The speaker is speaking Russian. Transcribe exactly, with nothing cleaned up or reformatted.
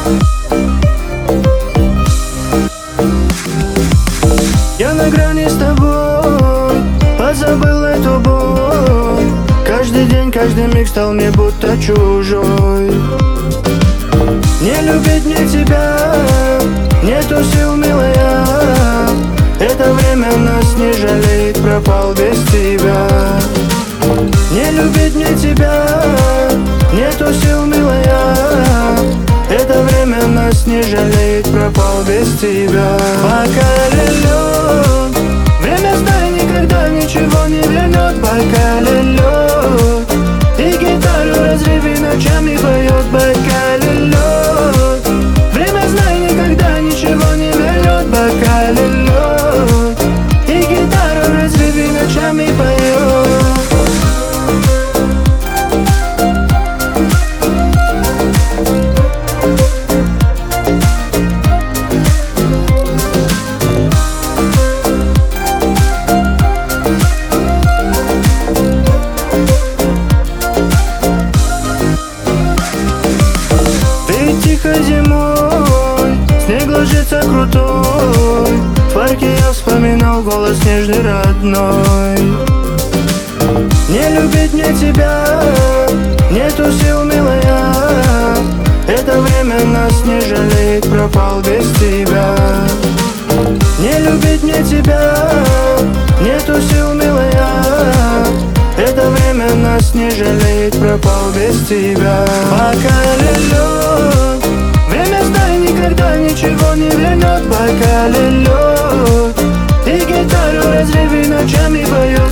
Я на грани с тобой, позабыл эту боль. Каждый день, каждый миг стал мне будто чужой. Не любить мне тебя, нету сил, милая. Это время нас не жалеет, пропал без тебя. Не любить мне тебя, нету сил, милая. Это время нас не жалеет, пропал без тебя. Пока лилет, время знай, никогда ничего не вернет. Пока лилет, и гитару разреви ночами поет. Пока лилет, время знай, никогда ничего не вернет. Пока лилет, и гитару разреви ночами поет. Тихо зимой, снег ложится крутой. В парке я вспоминал голос нежный, родной. Не любить мне тебя, нету сил, милая. Это время нас не жалеет, пропал без тебя. Не любить мне тебя, нету сил, милая. Это время нас не жалеет, пропал без тебя. Пока лилет, время знай, никогда ничего не вернет. Пока лилет, и гитару разреви ночами поет.